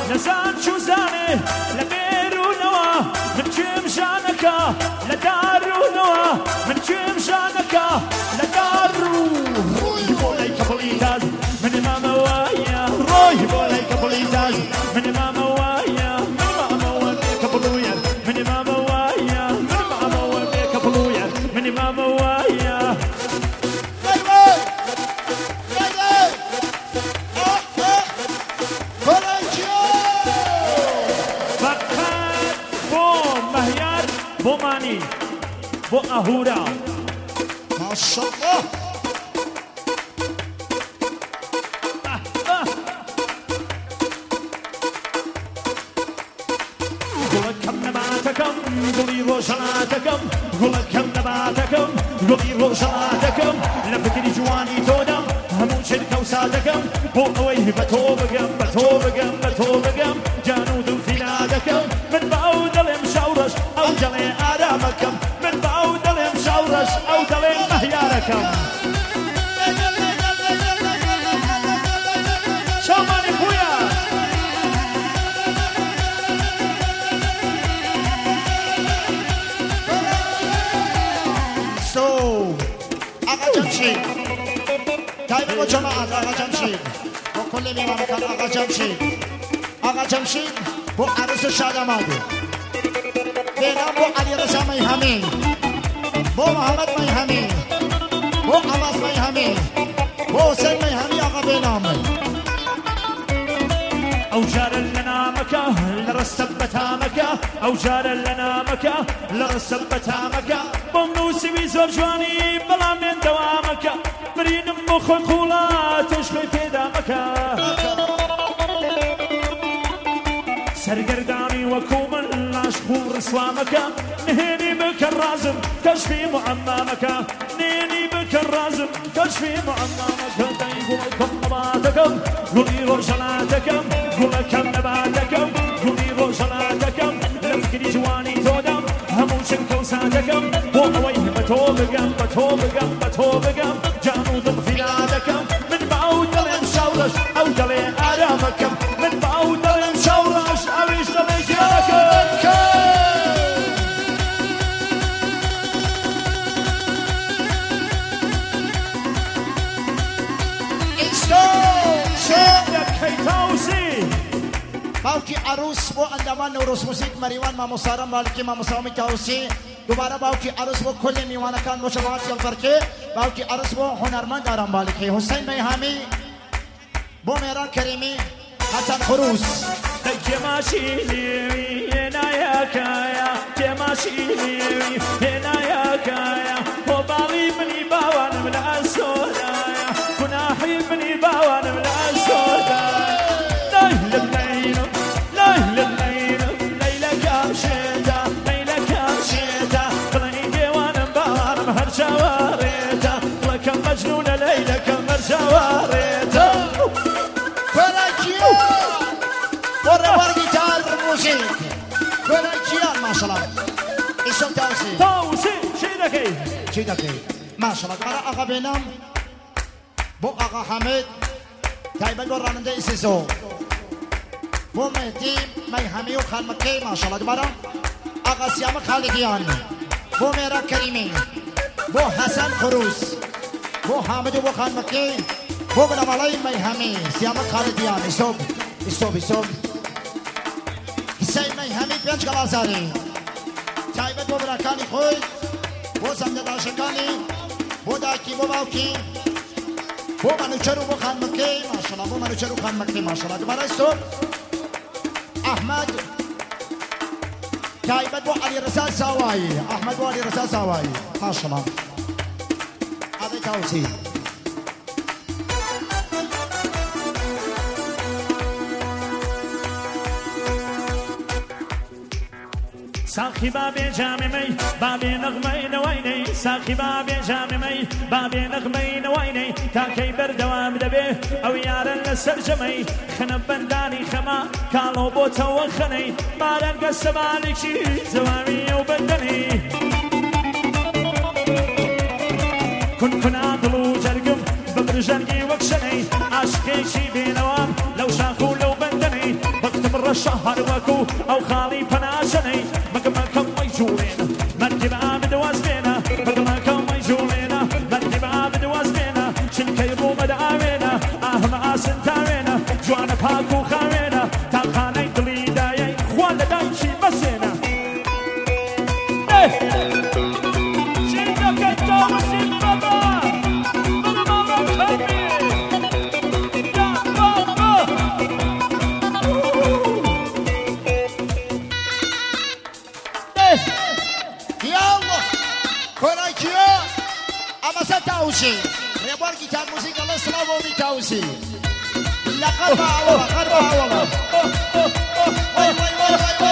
نزان شو زاني لبير ونوا من كم شانك لدار ونوا من كم شانك لدار روي بولاي كبليتاز من ماما وايا روي بولاي كبليتاز من ماما وايا من ماما وايا كبلويا من ماما وايا من ماما وايا كبلويا من ماما وايا بوماني بو أهورا ما شاء الله قولك كم نباتكم قولي روشناتكم قولك كم نباتكم قولي روشناتكم لفكري جواني تودم همون شركة وسادكم بو أويه بتوبكم بتوبكم بتوبكم جانود فيلادكم من بعود المشورش أو جلي آرامكم من بعود المشورش أو جلي مهياركم شوماني خويا آقا جمشید تایب با جماعت آقا جمشید با کل میوان کن آقا جمشید آقا جمشید با عروس شاد آمده بینام با علی رضا میهمی با محمد میهمی با عباس میهمی با حسین میهمی آقا بینامه أو جار لنا مكة لرسب بتامكة أو جار لنا مكة لرسب بتامكة بمنوسي بيزور جواني بلا من دوامكة برين مخن خولات تشخي في دامكة سرقرداني وكومن لاشخور رسوامكة نهيني بك الرازم كشفي معمامكة نهيني بك الرازم كشفي معمامكة قولكم نباتكم قولي روشناتكم قولكم نباتكم قولي روشناتكم لفكري جواني تودم همون شنكو سادكم وقويه بتوبكم بتوبكم بتوبكم جانود فيلادكم من بعود المشورش أو دلي آرامكم من بعود المشورش أو يشتغل جاكم باوکی عروس با اندمان نوروز موسیقی مریوان ما مسارم بالکی ما مساومی تاوسی دوباره باوکی عروس با کل میوانکان مشابهات یلفر که باوکی عروس با هنرمند آرام بالکی حسین میهمی با مهران کریمی حسن خروس جماشيلي هنا يا كايا جماشيلي هنا يا كايا وبالي مني باوان من السودايا كناحي مني باوان من السودايا ليل الليل ليل الليل ليلة كامشيتا ليلة كامشيتا خليني وانا باوان مهر شواريتا لكم مجنونة ليلة كمر شواريتا ورا جيتار موسيقى كل ما شاء الله اسم توسي شي دكي ما شاء الله قرأ آقا بینام بو آقا حمید تایبه بو راننده اسیسو بو مهدی میهمی و خانمکی ما شاء الله دوباره آقا سیام خالقیان بو مهران کریمی بو حسن خروس بو حامد و بو خانمکی بو بنامالای میهمی سیام خالقیان استوب حسین میهمی پنج کلاساری تایبت بو براکانی خوی بو زمده داشکانی بو داکی بو باوکی بو منوچرو بو خانمکی ماشالله بو منوچرو خانمکی ماشالله دوباره استوب احمد تایبت بو علی رضا ساوایی احمد بو علی رضا ساوایی ماشالله هذا توصیل ساخي بابي جاممي بابي نغمي نويني ساخي بابي جاممي بابي نغمي نويني تاكي بردوام دبي او يارن السرجمي خنب بنداني خما كالو بوتا وخني مارن قسم عليك شي زوامي وبندني كن عضلو جرقم بدر جرقي وكشني عشقي شي بينوام لو شاخو لو بندني بقت تمر الشهر وكو أو خالي فناشني مكمكم ميجولين مركب عامد واسبينا مكمكم ميجولين مركب عامد واسبينا شنكي بو مدعوينا أهم آسن تاوينا جوانا باكو خاوينا تاقاني دلي دايي خوال دايشي مسينا شنكي توشي بابا تاوشي ريبار جيتار موسيقى الله سلام ودي تاوشي لا قربا والله قربا والله واي واي واي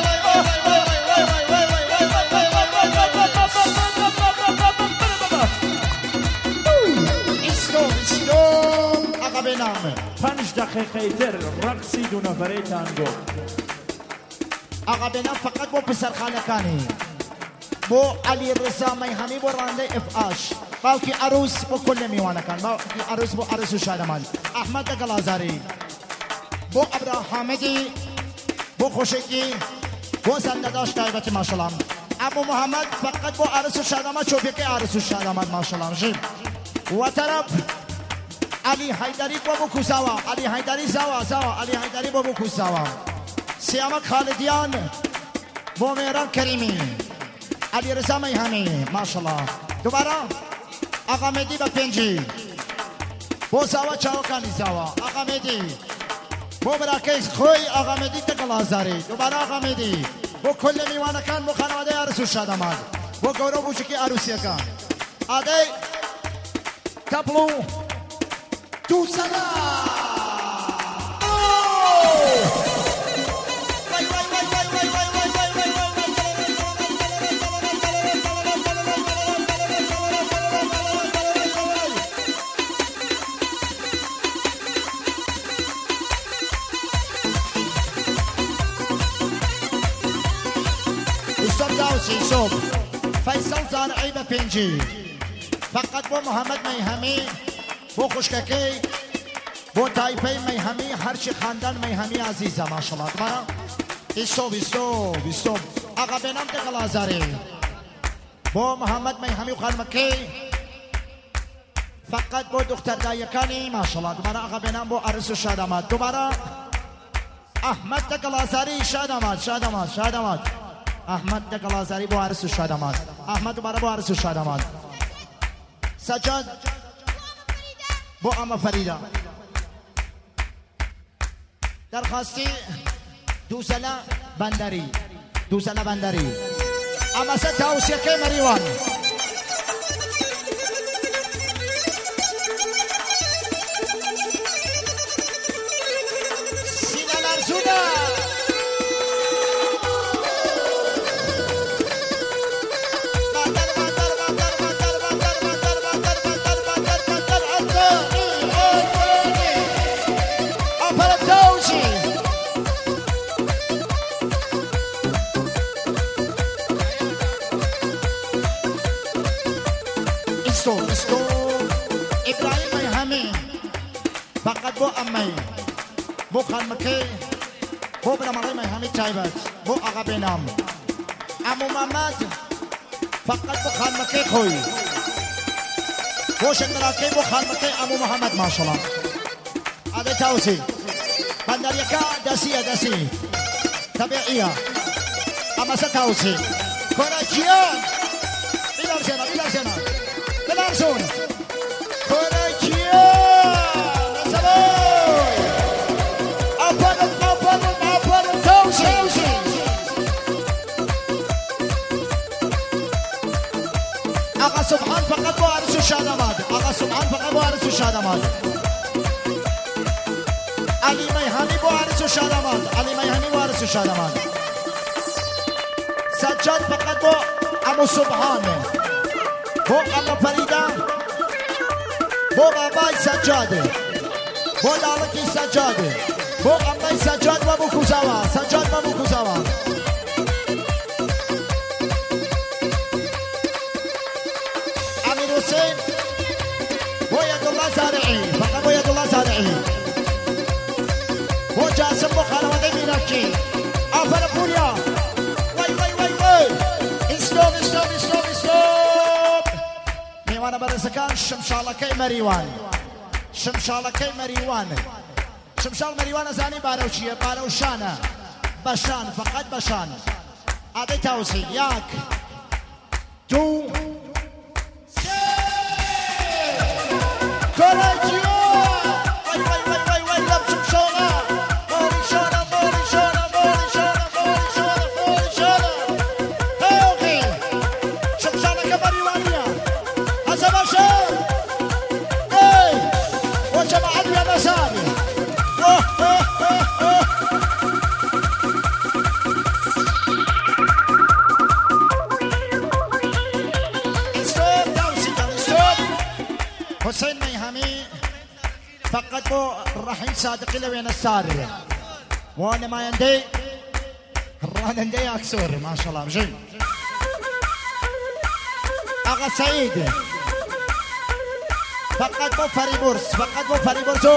واي اسلام عقب نامه 5 دقيقه تر رقصي دو نفري تانگو عقب نام فقط بو پسر خانکانی بو علی رضا میهمی بو رانده افعاش باوکی عروس بو کل میوانه کن باوکی عروس بو عروس و شادمان احمد دگلازاری بو ابرا حامدی بو خوشکی بو زندگاش تایبت ماشالله ابو محمد فقط بو عروس و شادمان چوبیکی عروس و شادمان ماشالله جیم و طرف علی حیدری بو کوساوا علی حیدری زوا علی حیدری بو کوساوا سیامک خالدیان بو میران کریمی علی رضا میهمی ماشالله دوباره آقا مهدی با پنجی بو زاوا چاوکانی زاوا آقا مهدی بو براکیز خوی آقا مهدی تگلازاری دوباره آقا مهدی بو کل میوانکان بو خانواده عروس و شادمان بو گورو بوچکی عروسی کن آده تبلو دو سلام صوب فیصل زارعی به پنجی فقط بو محمد میهمی بو خوشککی بو تایپه میهمی هرچی خاندان میهمی عزیزه ماشالله دوباره ایستوب آقا بینام دگلازاری بو محمد میهمی و خانمکی فقط بو دختر دایکانی ماشالله دوباره آقا بینام بو عروس و شادمات دوباره احمد دگلازاری شادمات احمد دگلازاری بو عرس و شادمان احمد دوباره بو عرس و شادمان سجاد بو اما فریدا درخواستی دوزله بندری اما سه توصیه که مریوان سینه لرزوده ابراهیم میهمی فقط بو امی بو خانمکی بو برامغی میهمی تایبت بو آقا بینام امو محمد فقط بو خانمکی خوی بو شندراکی بو خانمکی امو محمد ماشالله عده تاوسی بندریکا دسی طبیعیه اما سه تاوسی کراچیان بیلار سینا بلارسون کراچیان نسبوی اپن تاوسی آقا سبحان فقط بو عرس و شادماد علی میهمی بو عرس و شادماد سجاد فقط بو امو سبحان بو اما فریدا بو بابای سجاده بو لالکی سجاده بو امای سجاد و بو کوزاوا امیر حسین بو یدالله زارعی فقط بو یدالله زارعی بو جاسم بو خانواده میرکی آفر پوریا وای وای وای وای استوب استوب استوب استوب میوانه برزکان شمشالکی مریوان شمشالکی مریوان شمشال مریوان زانی بارو چیه بارو شانه بشان فقط بشان عادی توسی یک دو کراجیو وای وای وای وای وای لب شمشاله موری شانه موری شانه موری شانه موری شانه موری شانه اوکی شمشاله که مریوانیه هزه باشه ای و جماعت بیا نسانی حسين ميهمي فقط بو الرحيم صادق لوين الساري وانا ما يندي الران اكسور ما شاء الله مجي اغا سعيد فقط بو فريبورس فقط بو فريبورسو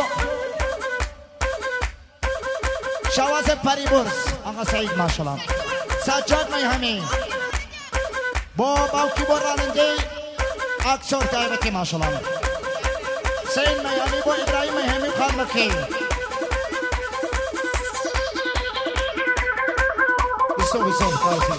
شوازب فريبورس اغا سعيد ما شاء الله سجاد ميهمي بو باوكي بو رانندي اكسور تايبتي ما شاء الله سين ميامي بو إبراهيم ميهمي خان مكي بيسو بيسو خالصين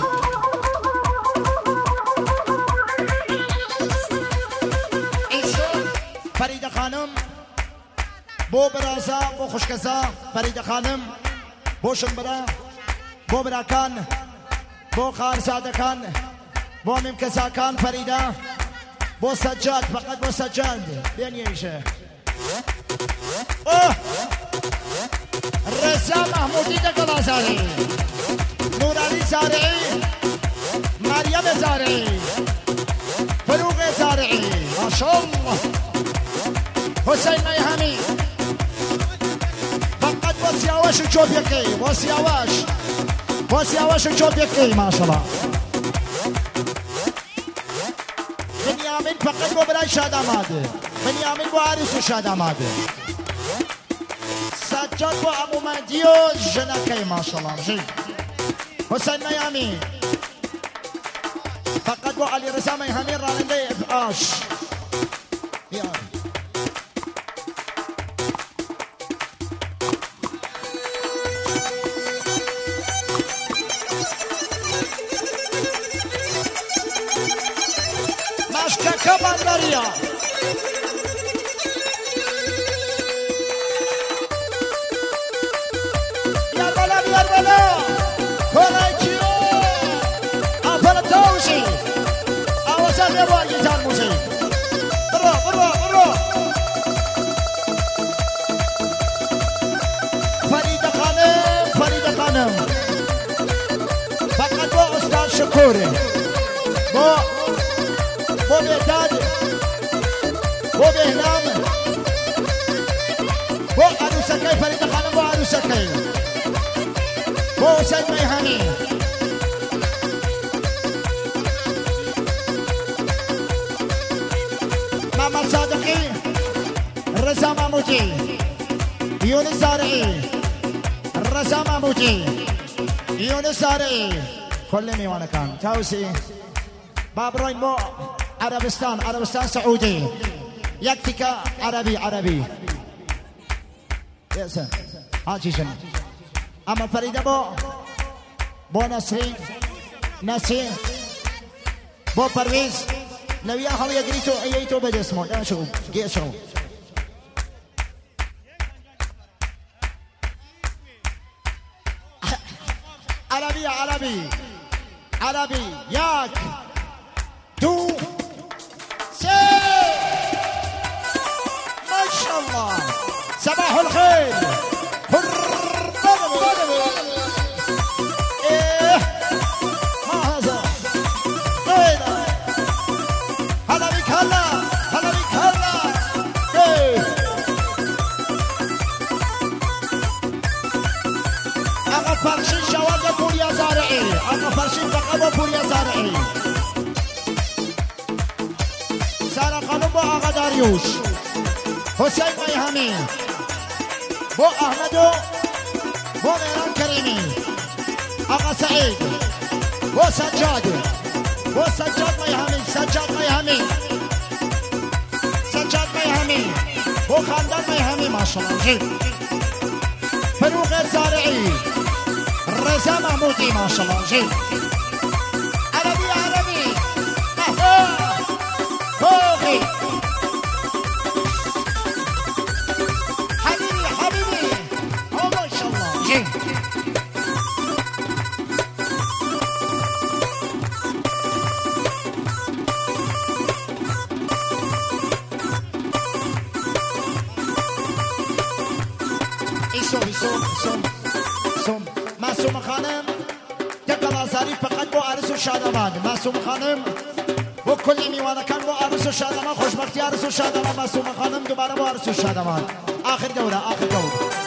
إيسو فريدة خانم بو برازا بو خوشكزا فريدة خانم بو شنبرا بو براكان بو خارزادة كان بو ممكزا كان فريدة بو سجاد فقط بو سجاد بين يعيشه اوه رضا محمودی دقلا زارعی نورعلی زارعی مریم زارعی فروغ زارعی ماشاءالله حسین میهمی فقط بو سیاوش و چوب یکی بو سیاوش و چوب یکی ماشاءالله بنیامین فقط بو برای شاد آماده بنیامین بو عریس و شاد آماده سجاد بو ابو مهدی و جنکی ماشاءالله جی حسین میامی فقط بو علی رضا میهمی راننده افعاش مشکک بندریا بیار بالا کلاچیو آفر توشی آوازه میبار گیتار موزیک برو فرید خانم فقط با استاد شکوره با بهداد با بهنام با عروسکی فرید خانم با عروسکی با حسین میهمی محمد صادقی رضا محمودی یونس زارعی رضا محمودی یونس زارعی کل میوانه کن توسی بابروین با عربستان سعودی یک تیکه عربی یسه حاجیشن اما فریده با نسرین با پرویز لویا هم یه تو بده اسمو دارم شو گیه شو عربی یک دو سه ماشاءالله صباح الخير ايه ما هذا هلا بك ايه اغا فرشين شواذ بوريا زارعي اغا فرشين فقط بوريا زارعي سارا قانون با آقا داریوش حسین میهمی با احمدو بو غيران كريمي آقا سعيد بو سجاد ما يهمي سجاد ما يهمي بو خاندان ما يهمي ما شاء الله جيب فروق الزارعي رزا محمودي ما شاء الله جيب عربي فوقي حبيبي ما شاء الله جيب سوم معصوم خانم یک گلازاری فقط با عروس و شادمان معصوم خانم و کلی میوانه کن با عروس و شادمان خوشبختی عروس و شادمان معصوم خانم دوباره با عروس و شادمان آخر دوره